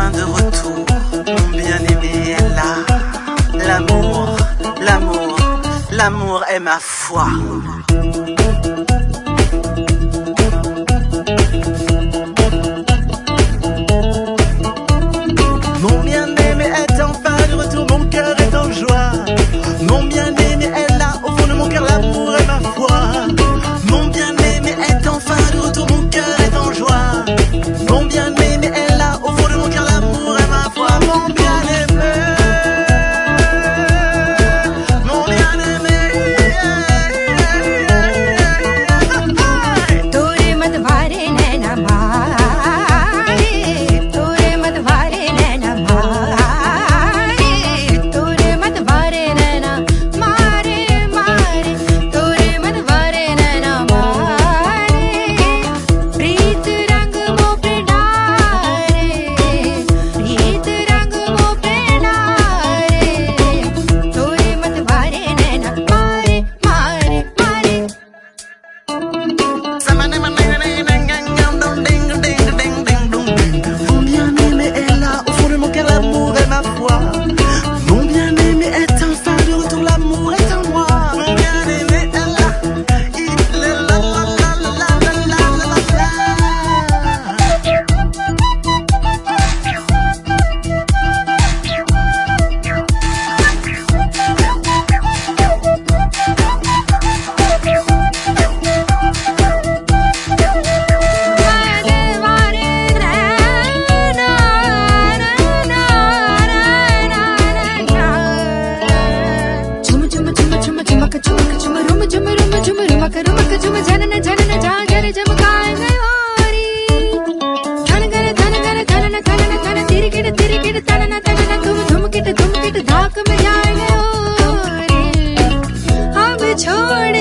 enfin de retour. Mon bien-aimé est là. L'amour, l'amour, l'amour est ma foi. Mon bien-aimé est enfin de retour, mon cœur est en joie. Mon bien-aimé est là, au fond de mon cœur, l'amour est ma foi. Mon bien-aimé est enfin de retour, mon cœur est en joie. Mon bien-aimé est là, au fond de mon cœur, l'amour est ma foi. Mon bien-aimé, mon bien-aimé. तोरे मत वारे नैना मारे, तोरे मत वारे नैना मारे, तोरे मत वारे नैना मारे मारे, तोरे मत वारे नैना मारे, प्रीत रंग वो पे डारे, प्रीत रंग वो पे डारे, तोरे मत वारे नैना मारे मारे मारे. Mon bien-aimé est là, au fond de mon cœur, l'amour est ma foi. Mon bien-aimé est enfin de retour, l'amour est en moi. Mon bien-aimé est là, il est là, la la la la la la la la. छोड़